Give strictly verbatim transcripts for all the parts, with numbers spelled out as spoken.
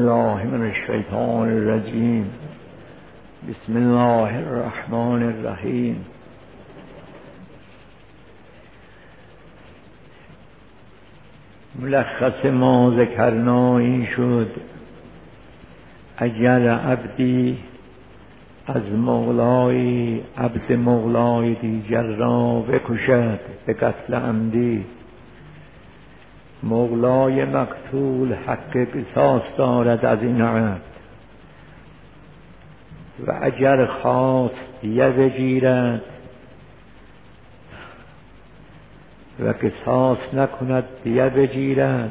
بالله من الشیطان الرجیم. بسم الله الرحمن الرحیم. ملخص ما ذکرنا این شد: اگر عبدی از مولای عبد مولای دیگر را بکشد به قتل عمدی، مولای مقتول حق قصاص دارد از این عبد، و اگر خواست دیه بگیرد و قصاص نکند دیه بگیرد،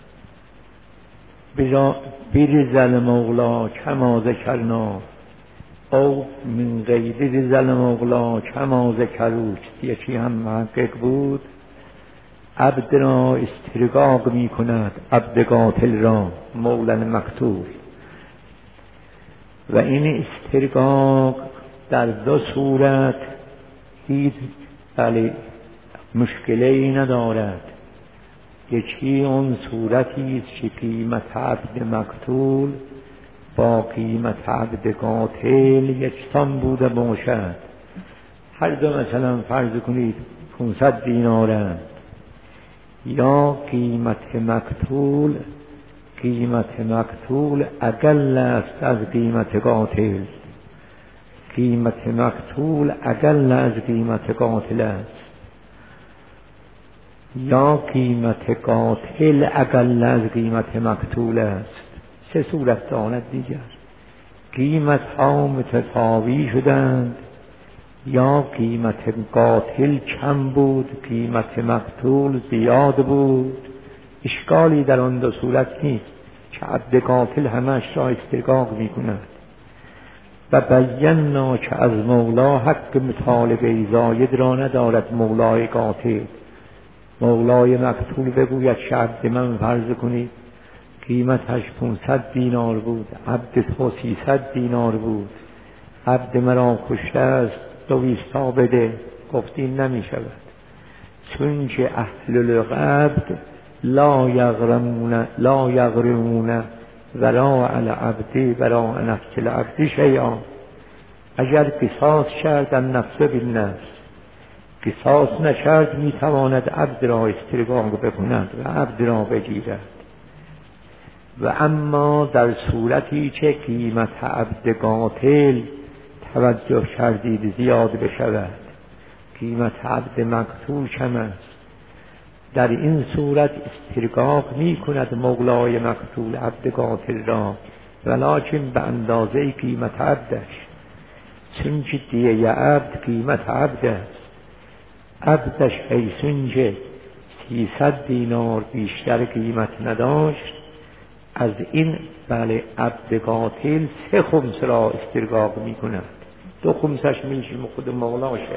بریز المولا کما ذکرنا او من غیر ریز المولا کما ذکروت. یکی هم محقق بود، عبد را استرقاق می کند، عبد قاتل را، مولا مقتول. و این استرقاق در دو صورت هیچ بله مشکلی ندارد. یکی اون صورتی است که قیمت عبد مقتول با قیمت عبد قاتل یکسان بوده باشد. هر دو مثلا فرض کنید پانصد دینارند، یا قیمت مقتول قیمت مقتول اقل است از قیمت قاتل، قیمت مقتول اقل از قیمت قاتل است، یا قیمت قاتل اقل از قیمت مقتول است. سه صورت دارد دیگر. قیمت ها متفاوی شدند، یا قیمت قاتل کم بود، قیمت مقتول زیاد بود. اشکالی در آن دو صورت نیست که عبد قاتل همش را استرقاق می کند. و بینا که از مولا حق مطالبه زاید را ندارد مولای قاتل. مولای مقتول بگوید که عبد من فرض کنید قیمتش پانصد دینار بود، عبد تو سیصد دینار بود، عبد مرا کشته است، دویستا بده. گفتین نمی شود، چون که اهل العقد لا یغرمون لا یغرمون ولا علی عبدی ولا نفس العبد شیئا. اگر قصاص کرد نفس بالنفس، قصاص نکرد می تواند عبد را استرقاق بکند و عبد را بگیرد. و اما در صورتی که قیمت عبد قاتل توجه کردید زیاد بشود، قیمت عبد مقتول کم است، در این صورت استرقاق می کند مولای مقتول عبد قاتل را، ولکن به اندازه قیمت عبدش، چون که دیه عبد قیمت عبد است. عبدش حیثون که سیصد دینار بیشتر قیمت نداشت، از این بله عبد قاتل سه خمس را استرقاق می کند، دو خمسش میشه خود مولاشه.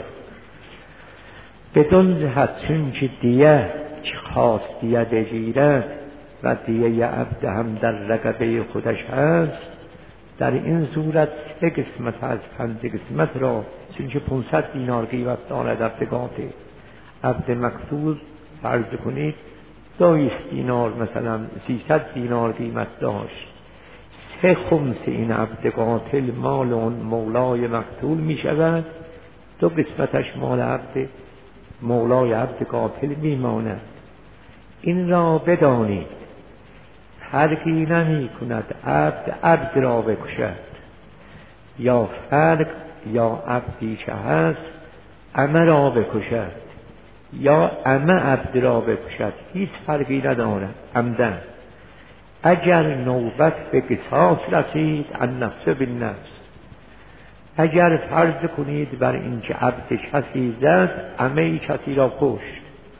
بدون جهت چون که دیه که خواست دیه بگیرد و دیه عبد هم در رقبه خودش هست، در این صورت سه قسمت از پنج قسمت را، چون که پانصد دینار قیمت دارد عبد قاتل، عبد مقتول فرض کنید دویست دینار مثلا سیصد دینار قیمت داشت، سه خمس این عبد قاتل مال اون مولای مقتول می شود، دو قسمتش مال عبد مولای عبد قاتل می ماند. این را بدانید فرقی نمی کند عبد عبد را بکشد، یا فرق یا عبدی که هست عمه را بکشد، یا عمه عبد را بکشد، هیچ فرقی ندارد عمدن. اگر نوبت به قصاص رسید النفس بالنفس، اگر فرض کنید بر این که عبد کسی زد، عمه کسی را کشت،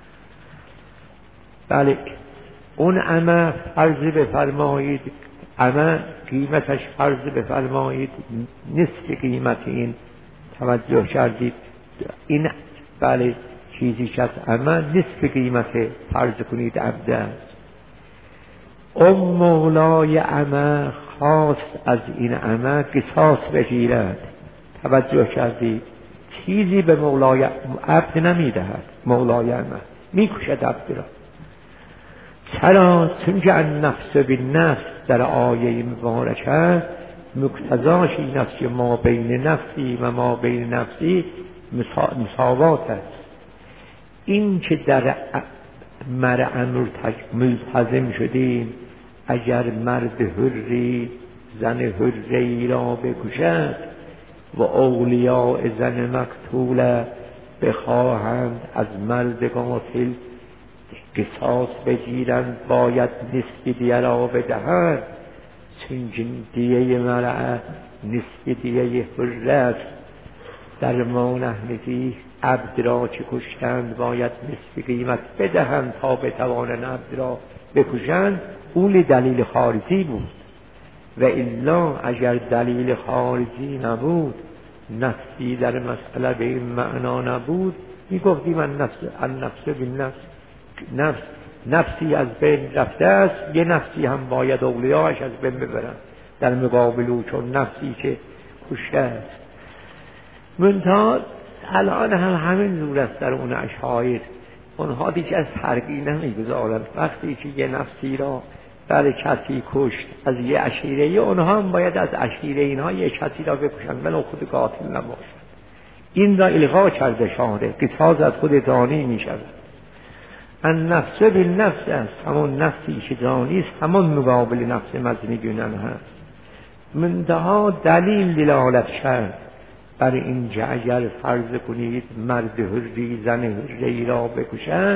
بله اون عمه فرض بفرمایید، عمه قیمتش فرض بفرمایید نصف قیمت این، توجه کردید این بله چیزی که از عمه نصف قیمت فرض کنید عبد است. اون مولای عمه خواست از این عمه قصاص بگیرد، توجه کردید چیزی به مولای عبد نمی دهد، مولای عمه می کشد عبد را، چرا؟ چون که النفس بالنفس در آیه مبارکه مقتضاش این است که ما بین نفسی و ما بین نفسی مساوات است. این که در مرء ملتزم شدیم اگر مرد حری زن حری را بکشد و اولیاء زن مقتول بخواهند از مرد قاتل قصاص بگیرند باید نصف دیه را بدهند، چون دیه مرء نصف دیه حر است. در ما نحنفی عبد را که کشتند باید نصف قیمت بدهند تا بتوانند عبد را بکشند. اون دلیل خارجی بود و الا اگر دلیل خارجی نبود، نفسی در مسئله به این معنا نبود، میگفتیم من نفس النفس بالنفس، نفس نفسی از بین رفته است، یه نفسی هم باید اولیاش از بین ببرن در مقابل او، چون نفسی که کشته است. منتها الان هم همین زور است در اون اشایر، اونها دیگه از فرقی نمیگذارند. وقتی که یه نفسی را برای کسی کشت از یه عشیره، اونها هم باید از عشیره اینها یه کسی را بکشند ولو خود قاتل نباشد. این را الغا کرده شاره، قصاص از خود دانی می شود. النفس بالنفس است، همون نفسی که دانی است همون مقابل نفس مزنیگونن هست. منتها دلیل دلالت کرد بر این که اگر فرض کنید مرد حری زن حری را بکشد،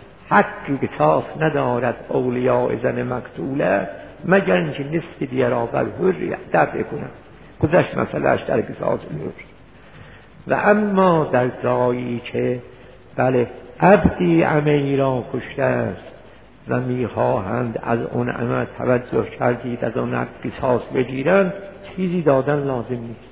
حقی قصاص ندارد اولیاء زن مقتوله مگر اینکه نصف دیه را بر حری دفع کنند. گذشت مسئلهش در قصاص میور. و اما در جایی که بله عبدی عمی را کشته است و میخواهند از اون عمل توجه کردید از اون قصاص بگیرند، چیزی دادن لازم نیست.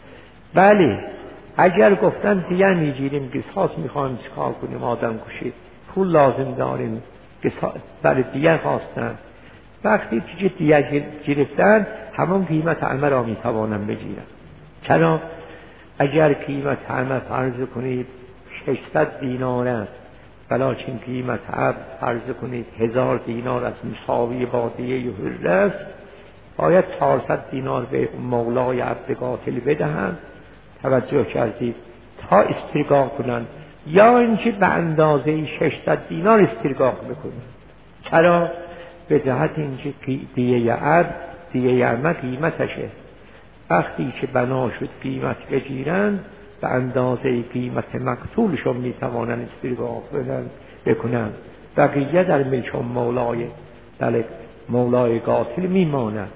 بله اگر گفتن دیگه میگیریم قصاص میخوایم چکار کنیم، آدم کشید پول لازم داریم، برای دیگه خواستن، وقتی که دیگه گرفتن همون قیمت عمل را میتوانن بگیرن. چرا؟ اگر قیمت عمل فرض کنید ششصد دینار است ولیکن قیمت عبد فرض کنید هزار دینار است، مساوی با دیه حر است، باید چهارصد دینار به مولای عبد قاتل بدهند، توجه کردید، تا استرگاق کنند، یا اینکه به اندازه ششصد دینار استرگاق بکنند. چرا؟ به جهت اینکه دیه عبد دیه عمل قیمتشه، وقتی که بنا شد قیمت بگیرند به اندازه قیمت مقتولشون میتوانند استرگاق بکنند، بقیه در ملک مولای در مولای قاتل میماند.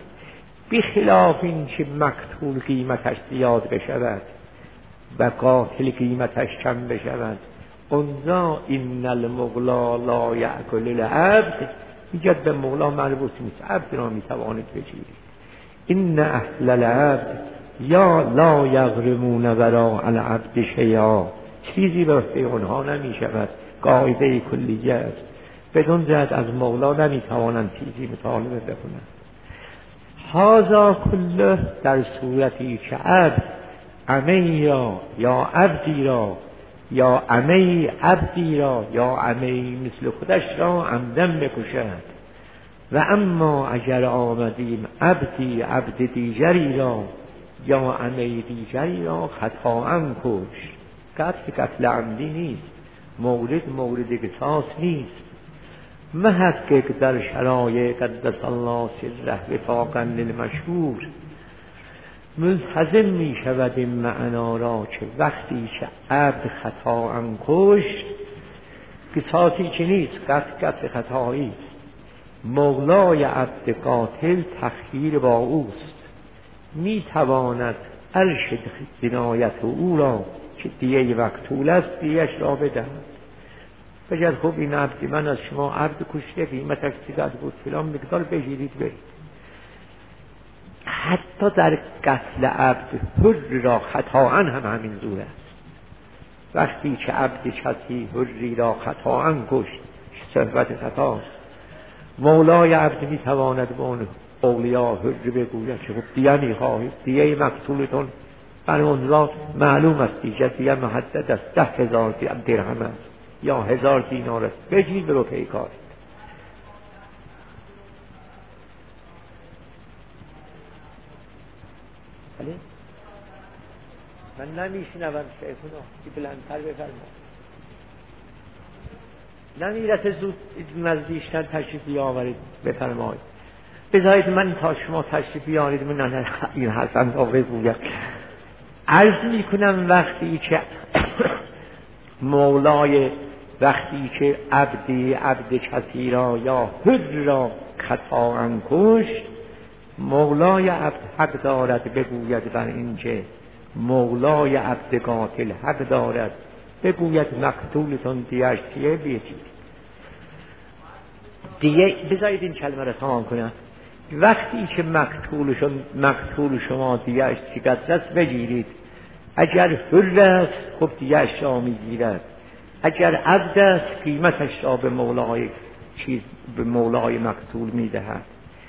بخلاف این که مقتول قیمتش زیاد بشود و قاتل قیمتش کم بشود، اونجا این المولا لا یأکل العبد دیگر به مولا مربوط نیست، عبد را میتواند بگیرید. این اهل العبد یا لا یغرمون وراء العبد شیئا، چیزی به واسطه اونها نمی شود، قاعده کلیه است. بدون جهت از مولا نمی توانند چیزی مطالبه بکنند. هذا کله در صورتی که عبد عمی را یا عبدی را یا عمی عبدی را یا عمی مثل خودش را عمدن بکشد. و اما اگر آمدیم عبدی عبد دیگری را یا عمی دیگری را خطااً کش، قتل قتل عمدی نیست، مورد مورد قصاص نیست، محقق در شرایع قدس الله سره وفاقا للمشهور ملتزم می شود این معنا را که وقتی که عبد خطااً کشت قصاصی که نیست، قتل قتل خطایی است، مولای عبد قاتل تخییر با اوست، می تواند ارشد جنایت او را که دیه مقتول است دیهش را بدهد. بگرد خب این عبد من از شما عبد کشته قیمتش چقدر بود فلان مقدار بگیرید برید. حتی در قتل عبد حر را خطااً هم همین زور است. وقتی که عبد کسی حری را خطااً کشت صحبت خطاست، مولای عبد می تواند به اون اولیاء حر بگوید که خب دیگه می خواهید، دیگه مقتولتون برای اون معلوم است دیگه دیگه محدد است، ده هزار درهم است یا هزار دینار است، بگید برو پیکار. بله من نمیشنوم شیخونا که بلندتر بفرما. نمیرسه زود نزدیکتر تشریف بیاورید بفرمایید. بذارید من تا شما تشریف بیارید من این حرفم را بگویم. عرض میکنم وقتی که مولای وقتی که عبدی عبد کسی را یا حر را خطا انکش، مولای عبد حق دارد بگوید بر این که مولای عبد قاتل حق دارد بگوید مقتولتون دیش چیه بیچید دیگه. بذارید این کلمه را تمام کنم. وقتی که مقتولشون مقتول شما دیش چقدر است بگیرید. اگر حر است خب دیش را میگیرد، اگر عبد است قیمتش را به مولای چیز به مولای مقتول میدهد.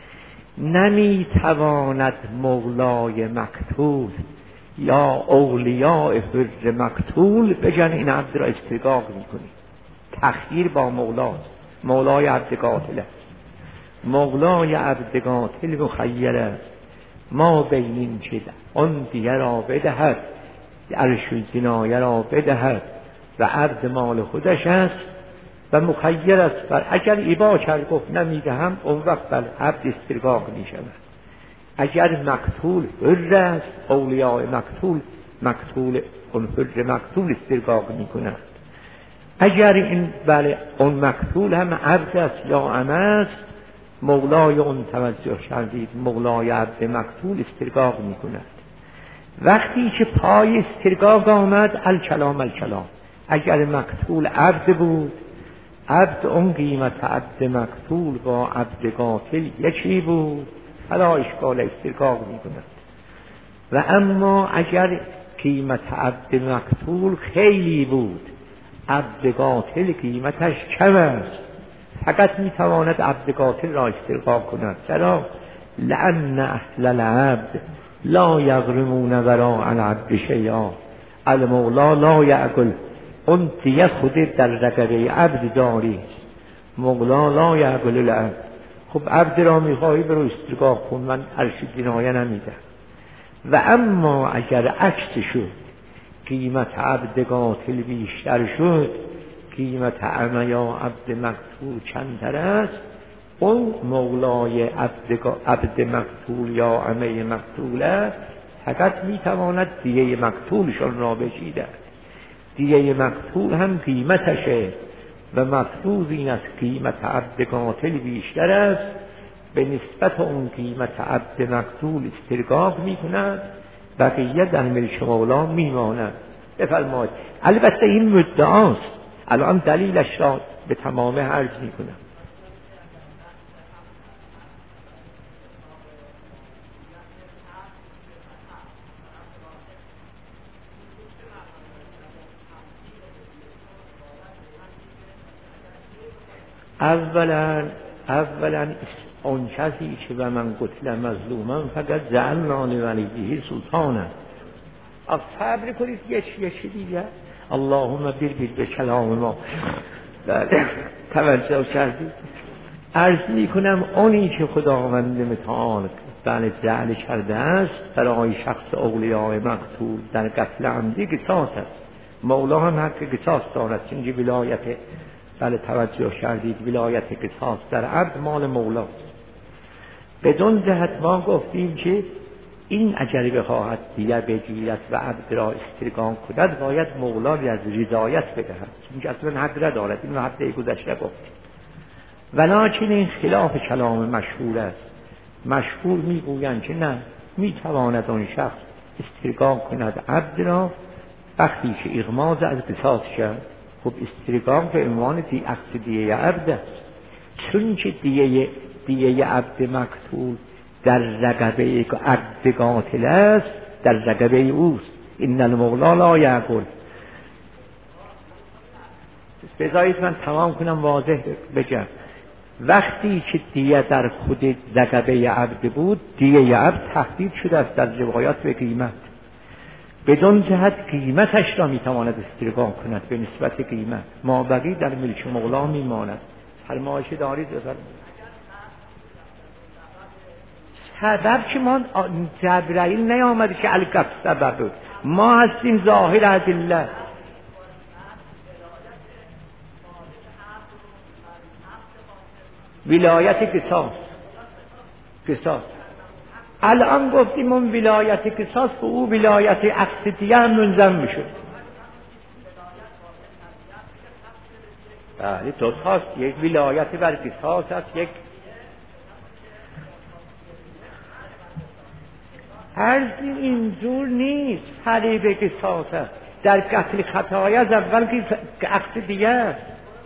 نمیتواند مولای مقتول یا اولیاء حر مقتول بجن این عبد را استرقاق میکنی. تخییر با مولاست. مولای عبد قاتل است. مولای عبد قاتل مخیر است. ما بینیم که آن دیگه را بدهد، عرش الجنایه را بدهد و عبد مال خودش است و مخیر است. بر اگر ایبا کرد گفت نمیدهم، اون وقت بر عبد استرقاق میشود. اگر مقتول حر است، اولیاء مقتول مقتول اون حر مقتول استرقاق میکنند. اگر این بله اون مقتول هم عبد است یا امه است، مولای اون توجه کردید مولای عبد مقتول استرقاق میکند. وقتی که پای استرقاق آمد الکلام الکلام. اگر مقتول عبد بود، عبد اون قیمت عبد مقتول با عبد قاتل یکی بود، فلا اشکال استرقاق میکند. و اما اگر قیمت عبد مقتول خیلی بود، عبد قاتل قیمتش کم است، فقط میتواند عبد قاتل را استرقاق کند. چرا؟ لأن اهل العبد لا یغرمون وراء العبد شیئا، المولا لا یعقل. اون دیگه خود در رقبه عبد داری، مولا لا یعقل العبد. خب عبد را میخواهی برو استرقاق کن، من عرش جنایه نمیدم. و اما اگر عکس شد، قیمت عبد قاتل بیشتر شد، قیمت امه یا عبد مقتول چندتر است، اون مولای عبد, عبد مقتول یا امه مقتول است، فقط میتواند دیه مقتولشان را بچیدد. دیه مقتول هم قیمتشه و مفروض این است قیمت عبد قاتل بیشتر است، به نسبت اون قیمت عبد مقتول استرقاق میکند، بقیه در ملک مولا میماند. بفرمایید. البته این مدعاست، الان دلیلش را به تمامه عرض میکنم. اولا اولا اون کسی که به من قتل مظلومم فقط جعلنا ولیه سلطانه. از صبر کنید یه چی دیگه. اللهم برگید به کلام ما. توجه کردید. عرض می کنم اونی که خداوند متعال بله جعل کرده است برای شخص اولیاء مقتول در قتل عمدی قصاص است. مولا هم حق قصاص دارد، چنین ولایت بله توجه کردید ولایت قصاص در عبد مال مولاست. بدون جهت ما گفتیم که این اگر بخواهد دیگر بگیرد و عبد را استرقاق کند باید مولا را از رضایت بدهد، چون اصلا حق ندارد. این هفته گذشته گفتیم. ولکن این خلاف کلام مشهور است. مشهور میگویند که نه، میتواند اون شخص استرقاق کند عبد را وقتی که اغماض از قصاص شد. خب استرقاق به عنوان دی اخذ دیه عبد است، چون که دیه دیه عبد مقتول در رقبه عبد قاتل است، در رقبه اوست. این المولا لا یعقل. بذارید من تمام کنم واضح بگم. وقتی که دیه در خود رقبه عبد بود، دیه عبد تحدید شده است در روایات به قیمت. بدون جهت قیمتش را میتواند استرقاق کند به نسبت قیمت، ما بقی در ملک مولا میماند. فرمایش دارید بفرمایید. سبب که ما جبرائیل نیامده که الگف سبب بود، ما هستیم ظاهر ادله. ولایت قصاص قصاص الان گفتیم اون ولایت قصاص به او ولایت اقصدیه هم منضم میشد. بله دو تاست، یک ولایت بر قصاص است، یک عرض اینجور نیست. فریب قصاص است در قتل خطایی از اول که اقصدیه است.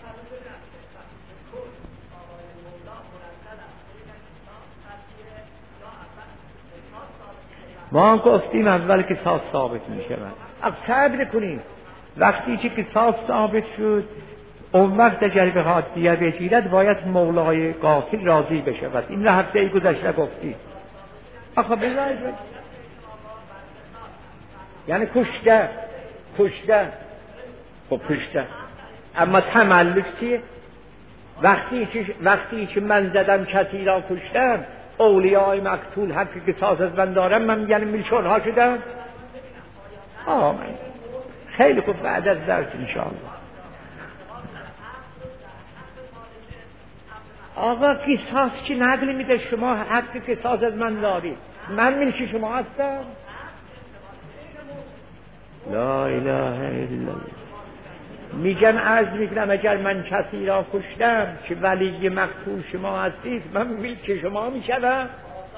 ما گفتیم اول قصاص ثابت می شود. اب صبر کنیم، وقتی که قصاص ثابت شد اون وقت اگر بخواد دیه بگیرد باید مولای قاتل راضی بشود. این را هفته ای گذشته گفتیم. آخه بذارید یعنی کشته کشته خب کشته، اما تملک چیه؟ وقتی که وقتی که من زدم کسی را کشتم، اولیای مقتول حق قصاص از من دارم، من میگم میلچورها شدم. آمین. خیلی خوب، بعد از درس انشاءالله. آقا قصاص چی نقل میده؟ شما حق قصاص از من دارید، من ملک شما هستم؟ لا اله الا الله. میگم عرض میکنم اگر من کسی را کشتم که ولی مقتول شما هستید، من ملک شما میشوم؟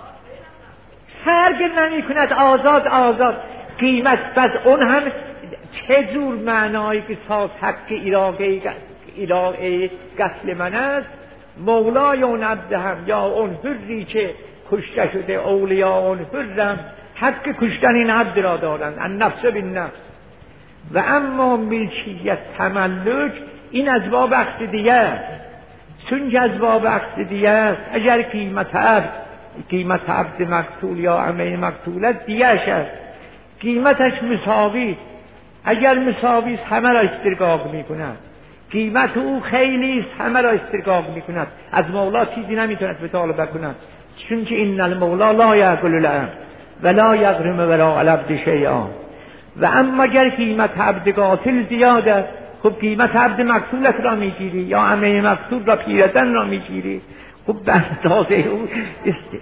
هرگز نمیکند. آزاد آزاد قیمت. پس اون هم چه جور معنای قصاص حق ایراقه ایراقه قتل من است؟ مولای اون عبد هم یا اون حری که کشته شده، اولیا اون حرم حق کشتن این عبد را دارند، النفس بالنفس. و اما ملکیت تملک این از باب اقصدیه است. چون از باب اقصدیه است، اگر قیمت عبد قیمت عبد مقتول یا عمه مقتولت دیهش است، قیمتش مساوی، اگر مساوی است همه را استرقاق می کند. قیمت او خیلی است، همه را استرقاق می کند. از مولا چیزی نمیتوند مطالبه کند، چون که این المولا لا یأکل العبد ولا یغرم وراء العبد شیئا. و اما اگر قیمت عبد قاتل زیاد است، خب قیمت عبد مقتولت را میگیری یا عمه مقتول را، پیرزن را میگیری. خب به اندازه او است.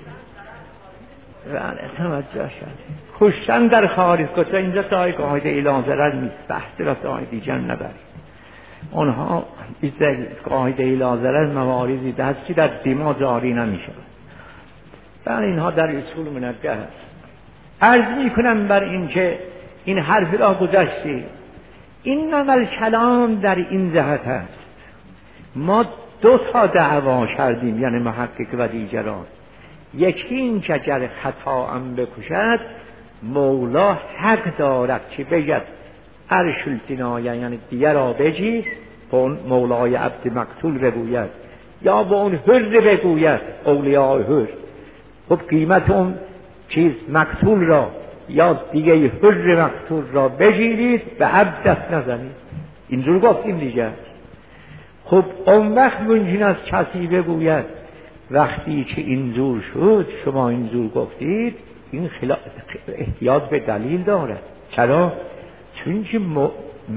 بله توجه شد. کشتن در خارج کجا اینجا تای قاعده اعلان ضرر نیست، بحث را تای دیگر نبرید. اونها این قاعده اعلان ضرر مواردی دست که در دما جاری نمیشه. بله اینها در اصول منگه است. عرض میکنم بر این که این حرف را گذشتی. این عمل کلام در این جهت است. ما دو تا دعوا کردیم، یعنی محقق و دیگران. یکی این که اگر خطا ام بکشد مولا حق دارد که بگد عرش الجنایه، یعنی دیگه را بگیر، به اون مولای عبد مقتول بگوید یا به اون حر بگوید، اولیاء حر. خب قیمت اون چیز مقتول را یا دیگه حر مقتول را بگیرید، به عبد دست نزنید. اینجور گفتیم دیگه. خب اون وقت ممکن است کسی بگوید وقتی که اینجور شد شما اینجور گفتید، این خلا... احتیاج به دلیل دارد. چرا؟ چون که م...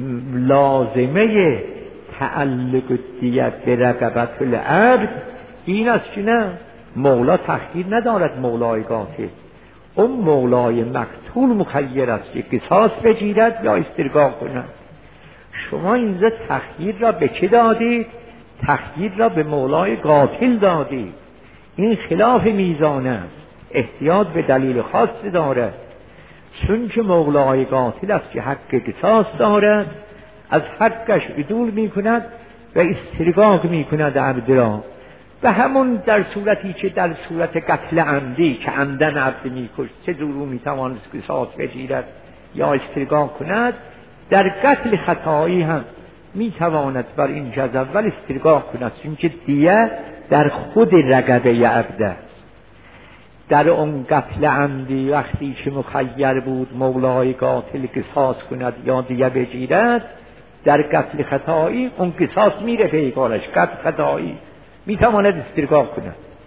لازمه تعلق دیت به رقبت العبد این است که نه، مولا تخییر ندارد. مولای قاتل، اون مولای مقتول مخیر است که قصاص بگیرد یا استرقاق کند. شما اینجا تخییر را به چه دادید؟ تخییر را به مولای قاتل دادید. این خلاف میزان است، احتیاج به دلیل خاص دارد. چون که مولای قاتل است که حق قصاص دارد، از حقش عدول می کند و استرقاق می کند عبد را. و همون در صورتی که در صورت قتل عمدی که عمدن عبد می کشت چه جورو می توانست قصاص بگیرد یا استرقاق کند، در قتل خطایی هم می تواند بر این جز اول استرقاق کند، چون که دیه در خود رقبه عبد است. در اون قتل عمدی وقتی که مخیر بود مولای قاتل قصاص کند یا دیه بگیرد، در قتل خطایی اون قصاص میره پیکارش. قتل خطایی میتواند استرقاق کند.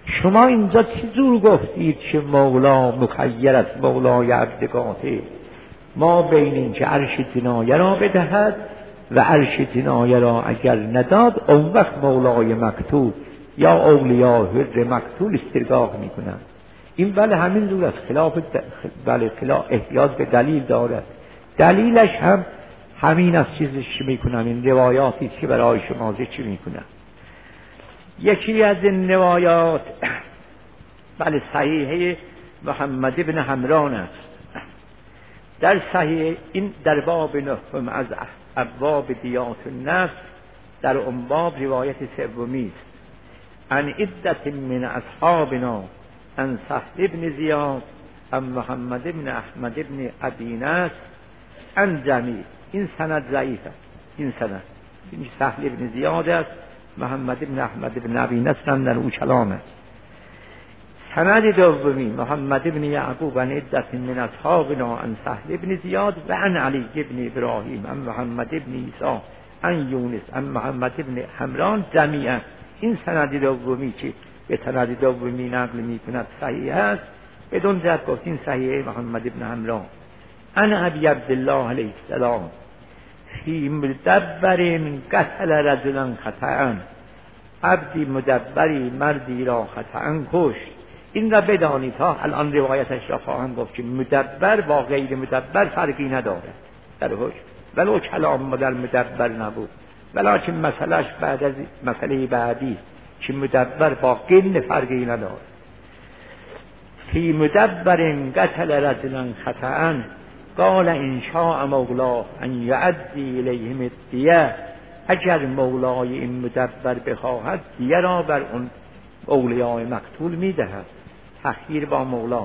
شما اینجا چی جور گفتید که مولا مخیر است مولای عبدگاته؟ ما بین این که عرش جنایه را بدهد و عرش جنایه را اگر نداد اون وقت مولای مقتول یا اولیاء حر مقتول استرگاق میکنند. این بله همین جور است، خلاف بله خلاف احتیاج به دلیل دارد. دلیلش هم همین از چیزش میکنم، این روایاتی که برای شما ذکر میکنم. یکی از این روایات بله صحیحه محمد ابن حمران است. در صحیح این در باب نهم از ابواب دیات النفس در اون باب روایت سومی است. عن عدت من اصحابنا عن سهل ابن زیاد عن محمد ابن احمد ابن ابی نصر عن جمیع. این سند ضعیف است. این سند این سهل ابن زیاد است، محمد ابن احمد ابن ابی نصر هم در او کلام است. سند دومی محمد ابن یعقوب عن عدت من اصحابنا عن سهل ابن زیاد و عن علی ابن ابراهیم عن محمد ابن عیسی عن یونس عن محمد ابن حمران جمیعا. این سند دومی که به سند دومی نقل میکند صحیح است، بدون جهت گفتین صحیح محمد ابن حمران. عن ابی عبدالله علیه السلام فی مدبر قتل رجلا خطأ، عبدی مدبری مردی را خطأ کشت. این را بدانید ها، الان روایتش را خواهم گفت که مدبر با غیر مدبر فرقی نداره در حکم، ولو کلام ما در مدبر نبود، ولیکن مسئلهش بعد از مسئله بعدی که مدبر با غیر فرقی نداره. فی مدبر قتل رجلا خطأ قال ان شاء مولاه ان یعدی الیهم الدیه، اگر مولای این مدبر بخواهد دیه را بر اون اولیاء مقتول میدهد، تخییر با مولا.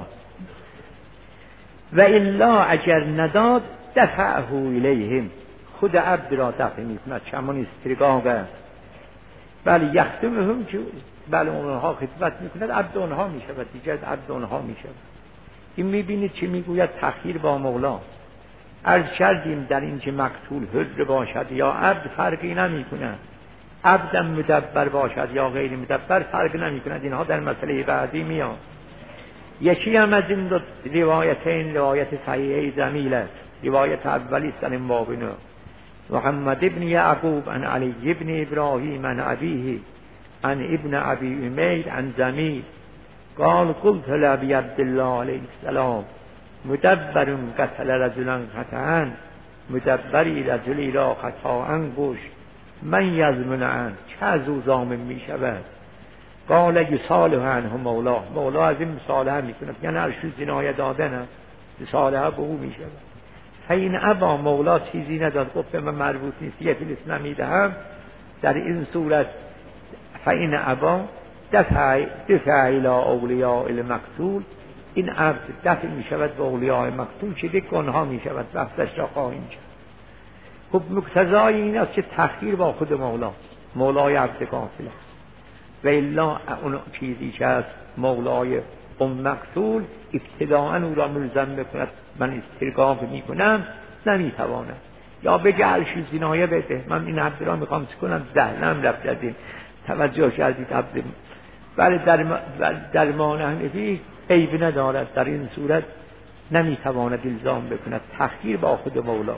و الا اگر نداد دفعه الیهم، خود عبد را دفع میکند، چمون استرگاق است. بله یختمهم که بله اونها خدمت میکند، عبد اونها میشود، دیگر عبد اونها میشود. این میبینید چی میگوید؟ تخییر با مولا. عرض کردیم در این که مقتول حر باشد یا عبد فرقی نمی کند، عبدم مدبر باشد یا غیر مدبر فرق نمی کند. اینها در مسئله بعدی میاد. یکی هم از این دو روایتین روایت صحیحه جمیل است. روایت اولی است در این باب محمد ابن یعقوب عن علی ابن ابراهیم عن ابیه عن ابن ابی امیر عن جمیل قال قلت لابی عبدالله علیه السلام مدبر قتل رجلا خطأ، مدبری رجلی را خطاء کشت، من یضمن عنه، چه از او ضامن می شود؟ قال یصالح عنه مولا، مولا از این مصالحه می کند، یعنی ارشو جنایه دادن است، مصالحه به او می شود. فین ابا، مولا چیزی نداد، گفت من مربوط نیست، یه فلس نمیدهم، در این صورت فین ابا دفع دفع الى اولیاء المقتول، این عبد دفع می شود به اولیاء مقتول که دیگه گناه می شود، وقتش را خواهیم شد. خب مقتضای این است که تخییر با خود مولا، مولای عبد قاتل است. و الا اون چیزی که از مولای اون مقتول ابتداءً او را ملزم بکند من استرگاق می کنم، نمی تواند. یا بگه عرش زنایه بده، من این عبد را میخوام سکنم، ذهنم رفت از این توجه کردید عبد. ولی در در مانحنفی عیب ندارد، در این صورت نمیتواند الزام بکند، تخییر با خود مولا.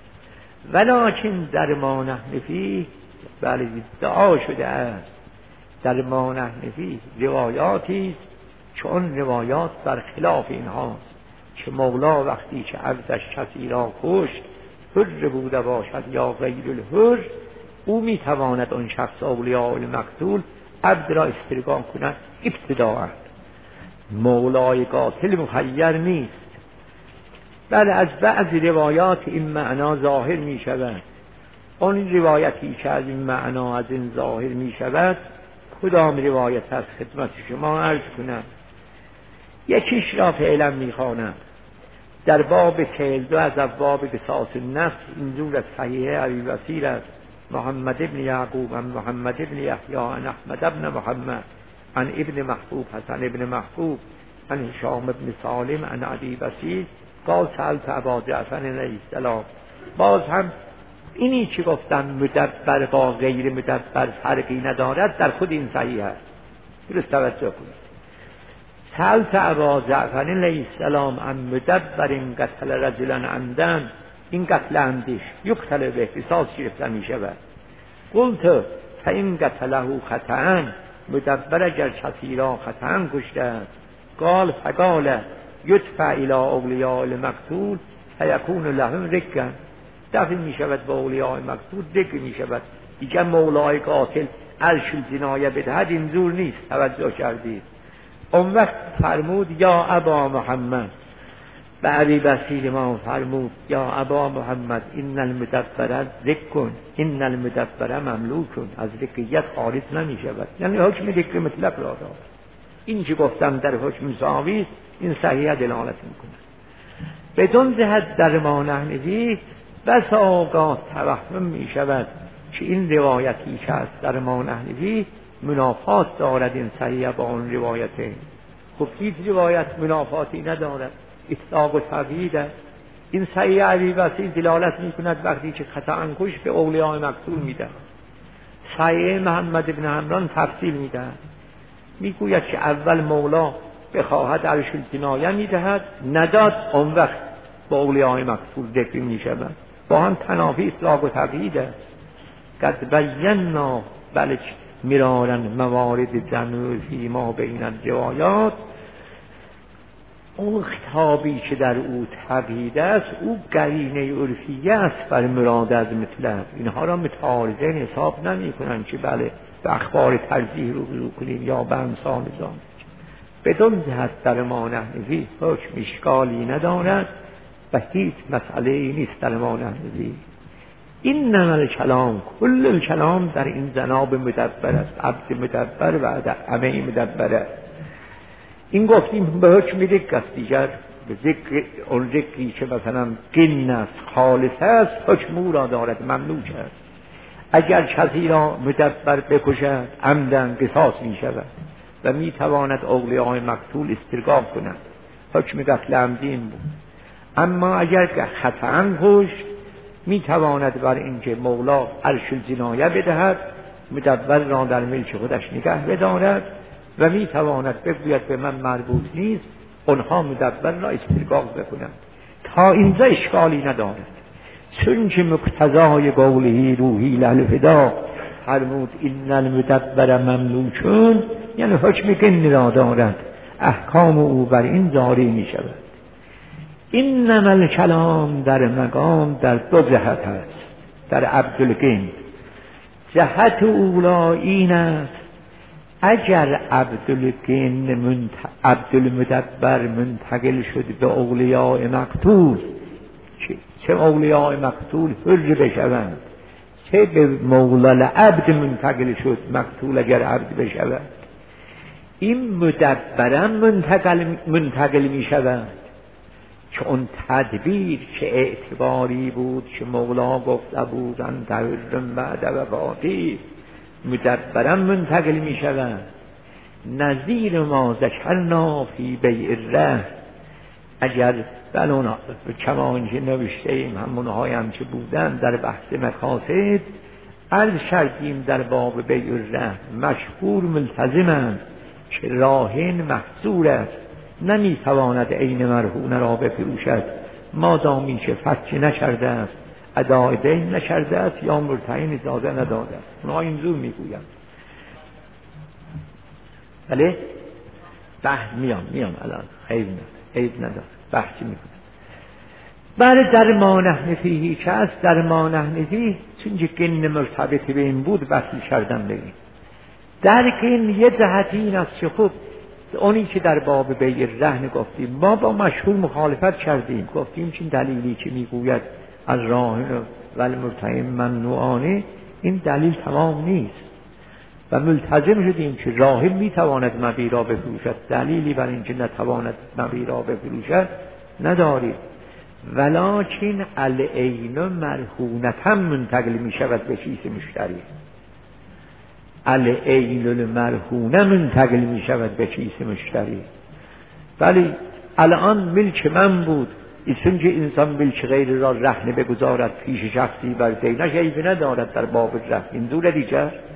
ولکن در مانحنفی بله ادعا شده است، در مانحنفی روایاتی است که اون روایات بر خلاف اینهاست که مولا وقتی که عبدش کسی را کشت، حر بوده باشد یا غیر الحر، او میتواند اون شخص اولیاء المقتول عبد را استرگاق کند ابتداءً. مولای قاتل مخیر نیست. بله از بعض روایات این معنا ظاهر می شود. اون روایتی که از این معنا از این ظاهر می شود کدام روایت از خدمت شما عرض کنم؟ یکیش را فعلا می خوانم. در باب چهل دو از ابواب قصاص النفس اینجور از صحیح ابی بصیر است. محمد ابن یعقوب عن محمد ابن یحیی عن احمد ابن محمد عن ابن محبوب حسن ابن محبوب عن هشام ابن سالم عن ابی بصیر قال سألت ابا جعفر علیه السلام. باز هم اینی که گفتم مدبر با غیر مدبر فرقی ندارد در خود این صحیح است. درست توجه کنید. سألت ابا جعفر علیه السلام عن مدبر قتل رجلا عمدا، این قتل عمدیش یقتل به قصاص گرفته می شود. قلت فإن قتله خطأ، مدبر اگر کسی را خطأ کشته است. قال فقال یدفع الی اولیاء المقتول فیکون لهم رکا، دفع می شود با اولیاء مقتول، رک می شود. دیگه مولای قاتل عرش الجنایه بدهد، این زور نیست. توجه کردید؟ اون وقت فرمود یا ابا محمد، به ابی بصیر ما فرمود یا ابا محمد این المدبر رکن، این المدبر مملوکن، از رکیت خارج نمی شود. یعنی حکم رک مطلق را دارد. این که گفتم در حکم مساوی است، این صحیح دلالت میکنه. بدون جهت در ما نحنفی بس آگاه توهم می شود که این روایتی که است در ما نحنفی منافات دارد این صحیح با اون روایته. خب هیچ روایت منافاتی ندارد، اطلاق و تقیید است. این صحیح ابی بصیر دلالت میکند وقتی که خطأ کش به اولیاء مقتول میدهد. صحیح محمد ابن حمران تفصیل میدهد، میگوید که اول مولا بخواهد عرش الجنایه میدهد، نداد، اون وقت با اولیاء مقتول ذکر میشود. با هم تنافی اطلاق و تقیید است. قد بینا بلک مرارن موارد جمع فی ما بین الروایات، اون خطابی که در او تقیید است او قرینه عرفیه است بر مراد از مطلق. اینها را متعارضه حساب نمی کنن که بله به اخبار ترجیح رو رجوع کنیم یا به امثال ذالک. بدون جهت در ما نحنفی حکم اشکالی ندارد و هیچ مسئله نیست در ما نحنفی. این نمال کلام، کل الکلام در این جناب مدبر است، عبد مدبر و عمه مدبر است. این گفتیم به حکم رک است، دیگر به ذکر اون رکی که مثلا قن است، خالص است، حکم او را دارد، ممنوع است. اگر کسی را مدبر بکشد عمدن قصاص می شود و می تواند اولیاء مقتول استرگاق کند، حکم قتل عمدی این بود. اما اگر خطأ کشت می تواند بر اینکه مولا عرش الجنایه بدهد، مدبر را در ملک خودش نگه بدارد و می تواند بگوید به من مربوط نیست، اونها مدبر را استرگاق بکنند. تا اینجا اشکالی ندارد، چون که مقتضای قوله روحی للفدا فرمود این المدبر مملوکون، یعنی حکم قن را دارد، احکام او بر این جاری می شود. این نمال کلام در مقام در دو جهت است. در عبدالقن جهت اولا این است اگر عبدالقن منت... عبدالمدبر منتقل شد به اولیاء مقتول، چه اولیاء مقتول حر بشوند، چه به مولا العبد منتقل شد مقتول اگر عبد بشوند، این مدبرم منتقل, منتقل می شود که اون تدبیر که اعتباری بود که مولا گفته بودن تهرم بعد وفاتی، مدبرم منتقل می شود. نظیر ما ذکرنا فی بیع الره، اگر بلونا کما اینکه نوشته ایم همونهای هم که بودن در بحث مقاصد، عرض کردیم در باب بیع الره مشهور ملتزمند که راهن محظور است، نمی تواند عین مرهون را بفروشد مادامی که فک نکرده است، اداء دین نکرده است یا مرتهن اجازه نداده است. اونها اینجور میگویند. بله بحث میام میام الان خیلی نه عیب نداره بحثی میکنم. بله در ما نحنفی که است، در ما نحنفی چون که قن مرتبط به این بود وصل کردن بگیم. در قن یه جهتی این است که خب اونی که در باب بیع رهن گفتیم ما با مشهور مخالفت کردیم، گفتیم چین دلیلی که میگوید از راهن و المرتهن ممنوعانه، این دلیل تمام نیست و ملتزم شدیم که راهن میتواند مبیع را بفروشد، دلیلی بر این که نتواند مبیع را بفروشد نداریم. ولکن العین مرهونتا منتقل می شود به کیس مشتری، العین المرهونه منتقل می شود به کیس مشتری. ولی الان ملک من بود، ایشون که انسان ملک غیر را رهن بگذارد پیش شخصی بر دینش عیبی ندارد در باب رهن، این دور دیگر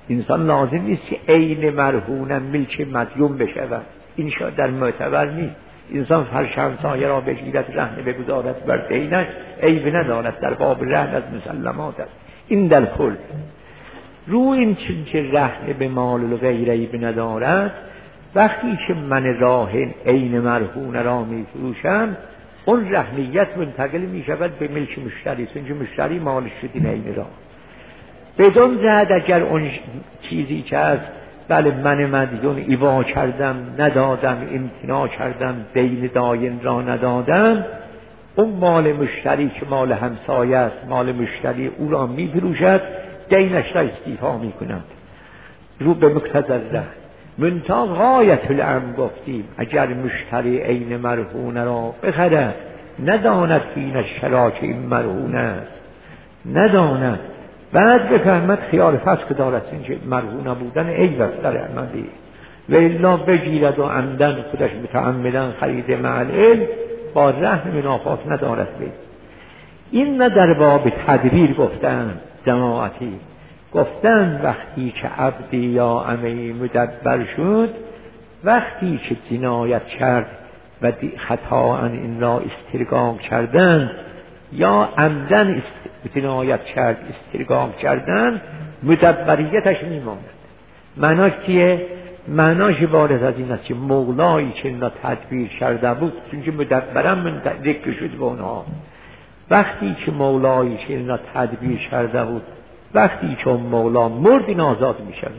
انسان لازم نیست که عین مرهونم ملک مدیون بشود، این شاید در معتبر نیست. انسان فرش همسایه را بگیرد رهن بگذارد بر دینش عیب ندارد، در باب رهن از مسلمات است. این در کل رو این چون که رهن به مال و غیر عیب ندارد، وقتی که من راهن عین مرهون را می فروشم اون رهنیت منتقل می شود به ملک مشتری، چون که مشتری مالش شد این عین راه. بدون زد اگر اون چیزی که از بله من مدیون ایوا کردم ندادم، امتناع کردم، دین داین را ندادم، اون مال مشتری که مال همسایه است، مال مشتری او را می فروشد، دینش را استیفا می کند رو به مقتضی رهن. منتها غایت الامر گفتیم اگر مشتری عین مرهون را بخرد نداند فین الشراک این مرهون است، نداند بعد بفهمد خیال فسق دارد اینکه مرهون بودن عیب است در عملی و الا بگیرد و عمدن خودش متعمدن خرید مع العلم با رهن منافات ندارد. بید این نه در باب تدبیر گفتن جماعتی گفتن وقتی که عبدی یا امی مدبر شد، وقتی که جنایت کرد و خطا این را استرگام کردن یا عمدن جنایت کرد استرگام کردن، مدبریتش میماند. معناش چیه؟ معناش عبارت از این است که مولایی که اینا تدبیر کرده بود، چون که مدبرم من ذکر شد به اونها، وقتی که مولایی که اینا تدبیر کرده بود، وقتی که مولا مرد این آزاد می شود.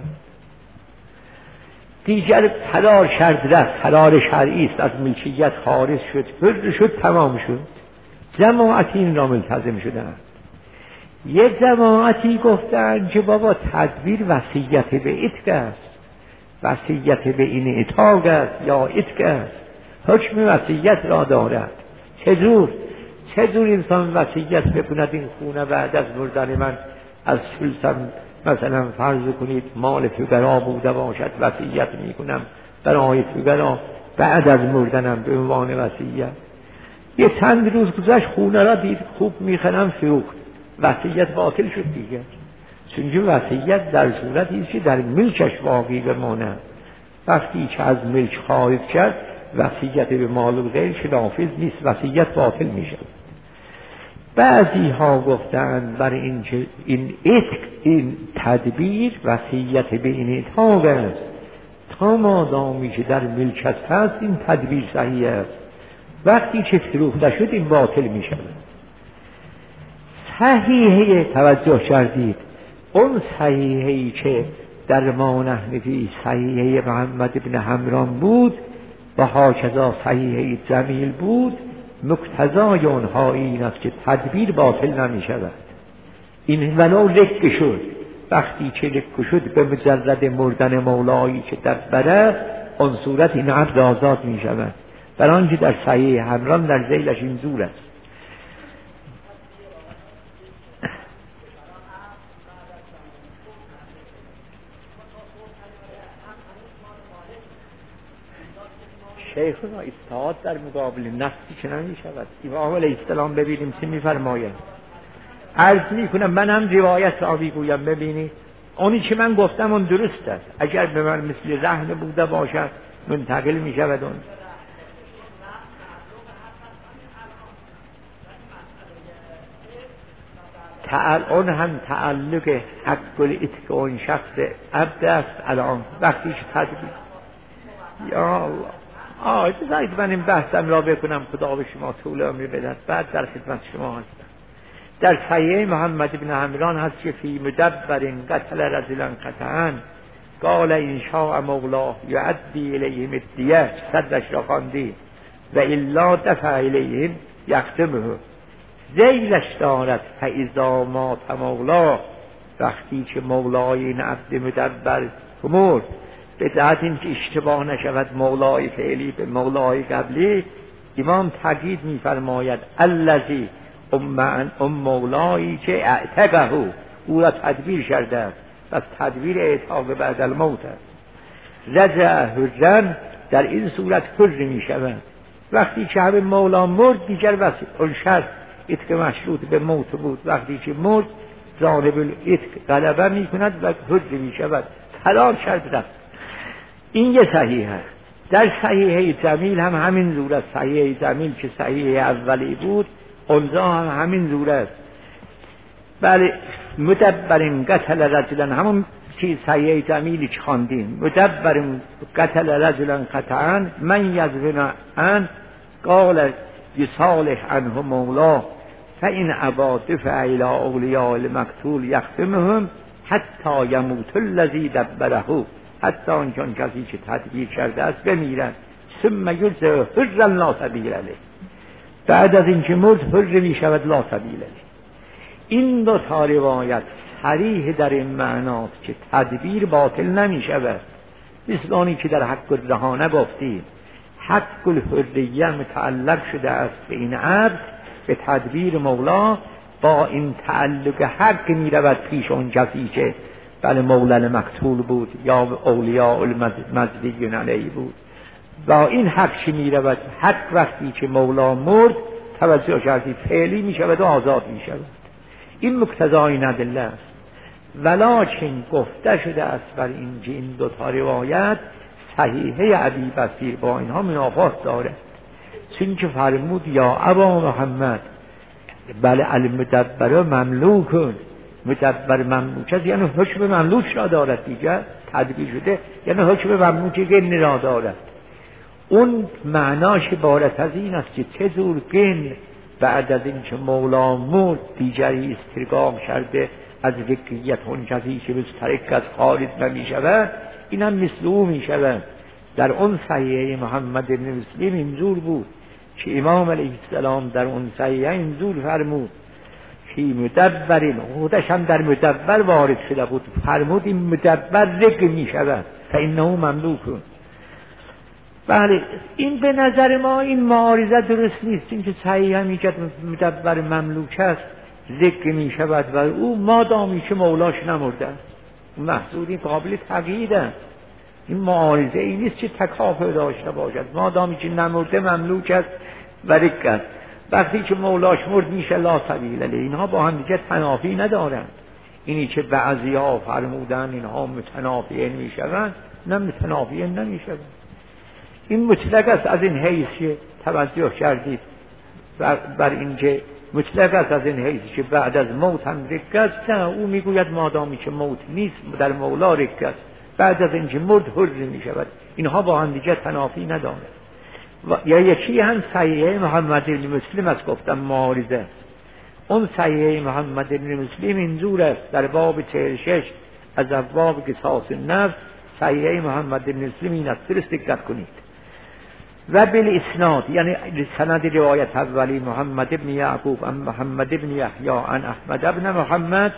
دیگر حلال کرد رفت، حلال شرعی است، از ملکیت خارج شد، فرد شد، تمام شد. جماعتی این را ملتزم شدن. یه جماعتی گفتن که بابا تدبیر وصیت به اتق است، وصیت به این اتاق است یا اتق است، حکم وصیت را دارد. چجور چجور انسان وصیت بکند این خونه بعد از مردن من از سلسم مثلا فرض کنید مال فقرا بوده باشد، وصیت میکنم برای فقرا بعد از مردنم به عنوان وصیت. یه چند روز گذشت خونه را دید خوب میخرم فروخت، وصیت باطل شد دیگه. چون وصیت در صورتی است که در ملکش واقعی بماند. وقتی که از ملک خارج کرد وصیت به مال و غیر که نافذ نیست، وصیت باطل میشه. بعضی ها گفتند برای این که این اتق این تدبیر وصیت به این اتاق است، تا مادامی که در ملکت هست این تدبیر صحیح است، وقتی که فروخته شد این باطل می شود. صحیحه توجه کردید، اون صحیحه‌ای که در ما نحنفی صحیحه محمد ابن حمران بود و هاکذا صحیحه جمیل بود، مقتضای اونها این است که تدبیر باطل نمی شود. این ولو لک شد، وقتی که لک شد به مجرد مردن مولایی که در بره، اون صورت این عبد آزاد می شود. برای آنکه در صحیح حمران در ذیلش این زور است. شیخنا استعاد در مقابل نفسی که نمی شود. امام علیه السلام ببینیم چه می فرماید. عرض می کنم من هم روایت را بگویم ببینید، اونی که من گفتم اون درست است. اگر به من مثل رهن بوده باشد منتقل می شود. اون اون هم تعلق حق الاتق اون شخص عبد است. الان وقتی که تدبیر یا الله آه بذارید من این بحثم را بکنم، خدا به شما طول عمر بدهد، بعد در خدمت شما هستم. در صحیح محمد بن حمران هست که فی مدبر قتل رجلا قطعا قال ان شاء مولاه یعدی الیهم الدیه، صدرش را خواندی و الا دفع الیهم یختمه، ذیلش دارد فاذا مات مولاه، وقتی که مولای این عبد مدبر مرد، به جهت این که اشتباه نشود مولای فعلی به مولای قبلی، امام تاکید می‌فرماید الذی ام ام مولایی که اعتقه او را تدبیر کرده است، پس تدبیر اعتاق بعد الموت است. رجع حرن در این صورت حر می‌شود. وقتی که همه مولا مرد دیگر بس اون شرط اتق مشروط به موت بود، وقتی که مرد جانب الاتق غلبه میکند و حج میشود. فرار کرد رفت. این یه صحیحه. در صحیحه جمیل هم همین زور است. صحیحه جمیل که صحیحه اولی بود اونجا هم همین زور است. بله مدبرین قتل رجلا، همون چیز صحیحه جمیلی که خواندیم، مدبرین قتل رجلا قطعا من یزون ان قال یصالح عنه مولا فإن ابا دفع الی اولیاء المقتول یختمهم حتی یموت الذی دبره، حتی آنچون کسی که تدبیر کرده است بمیرد. ثم یجزه حرا لا سبیل علیه، بعد از اینکه مرد حر می شود لا سبیل علیه. این دو تا روایت صریح در این معناست که تدبیر باطل نمی شود. مثل آنی که در حق الرهانه گفتیم حق الحریه متعلق شده است به این عبد، به تدبیر مولا. با این تعلق حق می رود پیش اون کسی که بله مولا مقتول بود یا اولیاء المزدیون علیه بود. با این حق چی می رود؟ حق وقتی که مولا مرد توجه کردی فعلی می شود و آزاد می شود. این مقتضای ندله است. ولکن گفته شده است بر این که این دو تا روایت صحیحه ابی بصیر با اینها منافات دارد. چون که فرمود یا ابا محمد بله المدبر مملوکن، مدبر مملوک است یعنی حکم مملوک را دارد دیگر، تدبیر شده یعنی حکم مملوک گن را دارد. اون معناش عبارت از این است که چه جور گن بعد از این که مولا مرد دیگری استرگام کرده از ذکریت اون کسی که مسترک از خارج نمی شود، این هم مثل او می شود. در اون صحیحه محمد بن مسلم اینجور بود که امام علیه السلام در اون صحیحه اینجور فرمود که مدبرین، خودش هم در مدبر وارد شده بود، فرمود این مدبر رگ می شود فانه مملوکون. بله این به نظر ما این معارضه درست نیست. این که صحیح همی که مدبر مملوک است ذکر می شود و او مادامی که مولاش نمرده است محضوری قابل تقیید است. این معارضه این نیست که تکافؤ داشته باشد. مادامی که نمرده مملوک است و رک است. وقتی که مولاش مرد میشه لا سبیل علیه. اینها با هم دیگه تنافی ندارند. اینی که بعضی‌ها فرمودن اینها متنافیین میشوند، نه متنافیین نمیشوند. این مطلق است از این حیث که توجه کردید بر, بر این که مطلق است از این حیث که بعد از موت هم رک است. نه او میگوید مادامی که موت نیست در مولا رک است، بعد از اینکه مرد حر می شود. اینها با هم دیگه تنافی ندارد. یا یکی هم صحیحه محمد بن مسلم است گفتم معارضه. اون صحیحه محمد بن مسلم اینجور است در باب چهل و شش از ابواب قصاص النفس. صحیحه محمد بن مسلم این است، درست دقت کنید. و بالاسناد یعنی سند روایت اولی محمد بن یعقوب عن محمد بن یحیی عن احمد بن محمد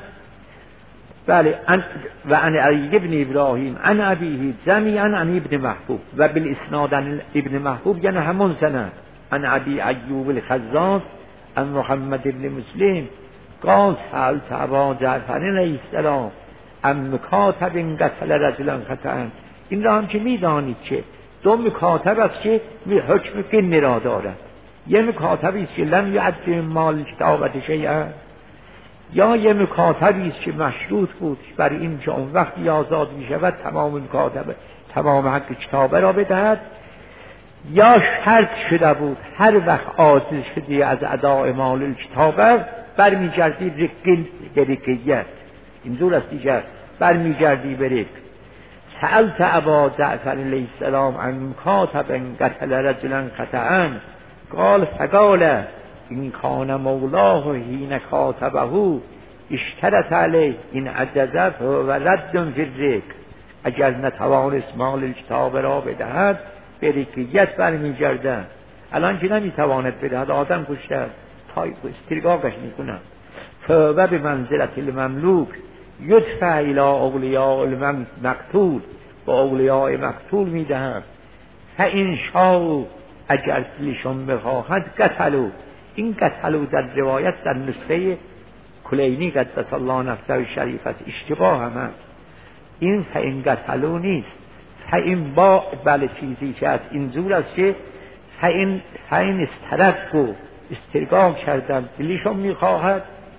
بله و عن علی بن ابراهیم عن ابیه جمیعا عن ابن محبوب و بالاسناد عن ابن محبوب یعنی همون سند عن ابی ایوب الخزاز عن محمد بن مسلم قال سألت ابا جعفر علیه السلام عن مکاتب قتل رجلا خطأ. این را هم که میدانید که دو مکاتب است که حکم گن را دارد. یه مکاتبی است که لم یعد مال کتابت شیئا، یا یه مکاتبی است که مشروط بود برای این که اون وقتی آزاد می شود تمام مکاتبه تمام حق کتابه را بدهد، یا شرط شده بود هر وقت عاجز شدی از اداء مال کتابه برمیگردی رکل برکیت. این دور است دیگر، برمیگردی برک. سألت ابا جعفر علیه السلام عن مکاتب قتل رجلا خطأ قال فقال این کان مولاه حین کاتبه اشترط علیه این عجزت و رد فی الرک. اگر نتوانست مال کتاب را بدهد برکیت برمیگردد. الان که نمیتواند بدهد آدم کشته تا استرگاقش میکنند. فهو بمنزلت المملوک یدفع الی اولیاء المقتول، با اولیاء مقتول میدهند. فان شاء اگر دلشون بخواهد قتلوا. این قتلوا در روایت در نسخه کلینی قدس الله نفسه شریف است، اشتباه هم هست. این فان قتلوا نیست، فان با بله چیزی که از اینجور است که فان فان استرقوا استرقاق کردن دلشون میخواهد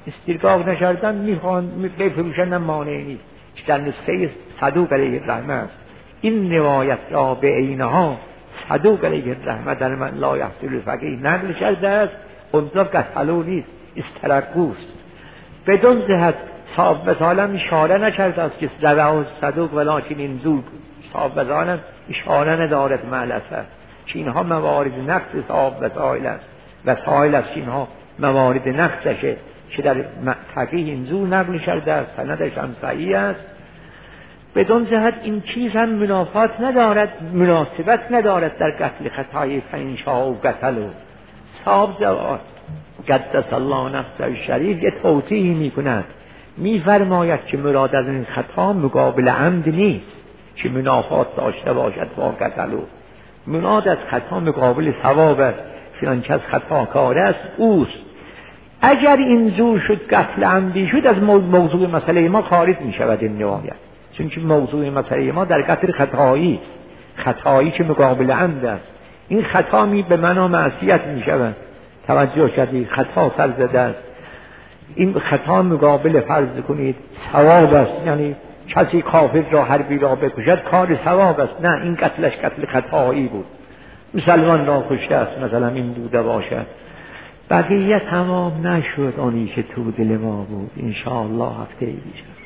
استرقاق نکردن میخوان بفروشن، مانعی نیست. در نسخه صدوق علیه الرحمه است این روایت را به عینها صدوق علیه الرحمه در من لا یحصل الفقیه نقل کرده است. اونجا قتلو نیست، استرقوست. بدون جهت صاحب مثالم اشاره نکرده است که رواه صدوق ولکن انزول. صاحب مثالم اشاره ندارد معلسه که اینها موارد نقص صاحب وسائل است، وسائل است اینها موارد نقصشه که در فقیه انزول نقل کرده است، سندش هم صحیح است. بدون جهت این چیز هم منافات ندارد، مناسبت ندارد در قتل خطای فانشاء و قتلو. صاحب جواد قدس الله نفسه شریف یه توضیحی میکند، میفرماید که مراد از این خطا مقابل عمد نیست که منافات داشته باشد با قتلو. مراد از خطا مقابل ثواب است، چون کس خطا کار است اوست. اگر این زور شد قتل عمدی شد از موضوع مسئله ما خارج می شود این روایت، چون که موضوع مسئله ما در قتل خطایی، خطایی که مقابل عمد است. این خطا می به معنا معصیت می شود. توجه کردید، خطا سر زده است. این خطا مقابل فرض کنید ثواب است، یعنی کسی کافر را حربی را بکشد کار ثواب است. نه، این قتلش قتل خطایی بود، مسلمان را کشته است مثلا این بوده باشد. بقیه تمام نشد آنی که تو دل ما بود. انشاءالله هفته دیگر